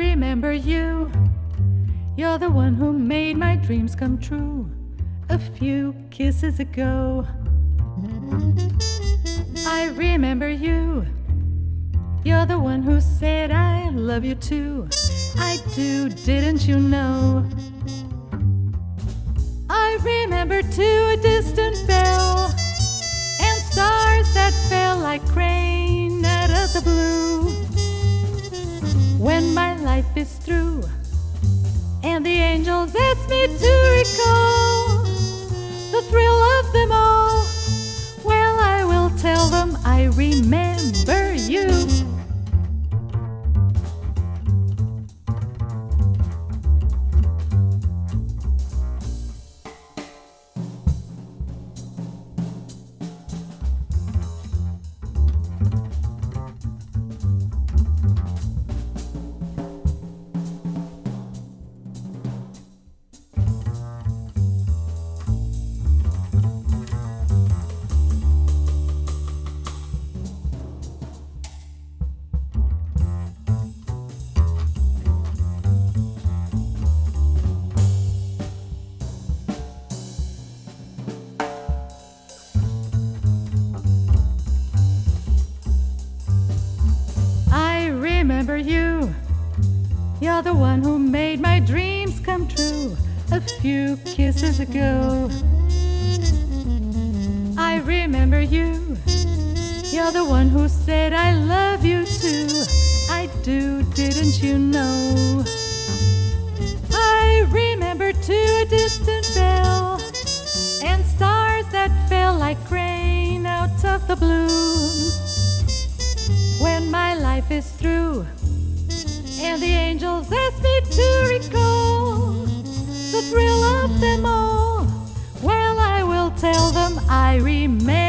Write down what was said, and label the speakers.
Speaker 1: remember you. You're the one who made my dreams come true a few kisses ago. I remember you. You're the one who said I love you too. I do, didn't you know? I remember too a distant bell and stars that fell like rain out of the blue. When my life is through and the angels ask me to recall the thrill of them all, well, I will tell them I remember you. Remember you. You're the one who made my dreams come true a few kisses ago. I remember you. You're the one who said I love you too. I do, didn't you know? I remember too a distant bell and stars that fell like rain out of the blue. When my life is through and the angels ask me to recall the thrill of them all, well, I will tell them I remember